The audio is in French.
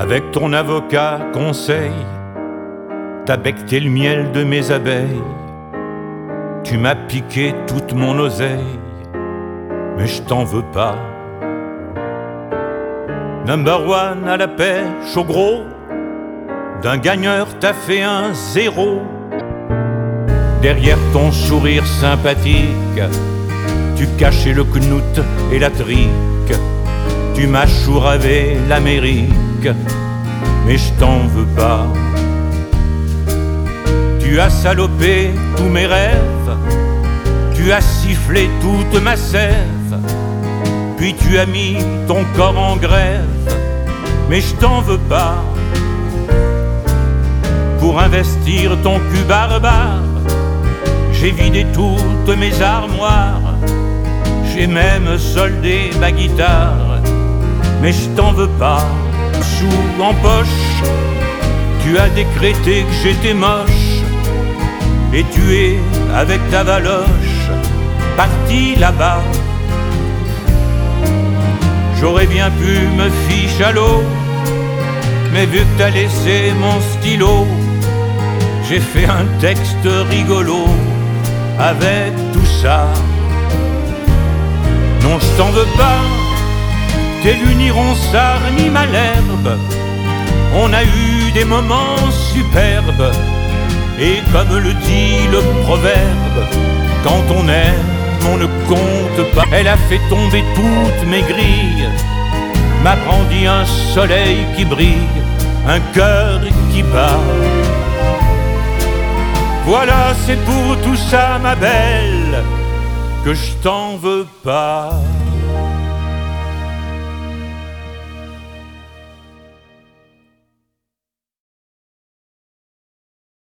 Avec ton avocat conseil, t'as becté le miel de mes abeilles. Tu m'as piqué toute mon oseille, mais je t'en veux pas. Number one à la pêche au gros, d'un gagneur t'as fait un zéro. Derrière ton sourire sympathique, tu cachais le knout et la trique. Tu m'as chouravé l'Amérique, mais je t'en veux pas. Tu as salopé tous mes rêves, tu as sifflé toute ma sève, puis tu as mis ton corps en grève, mais je t'en veux pas. Pour investir ton cul barbare, j'ai vidé toutes mes armoires, j'ai même soldé ma guitare, mais je t'en veux pas. Sous en poche, tu as décrété que j'étais moche, et tu es avec ta valoche parti là-bas. J'aurais bien pu me fiche à l'eau, mais vu que t'as laissé mon stylo, j'ai fait un texte rigolo avec tout ça. Non, je t'en veux pas, t'es l'uniron-sard ni Malherbe. On a eu des moments superbes, et comme le dit le proverbe, quand on aime, on ne compte pas. Elle a fait tomber toutes mes grilles, m'a brandi un soleil qui brille, un cœur qui bat. Voilà, c'est pour tout ça, ma belle, que je t'en veux pas.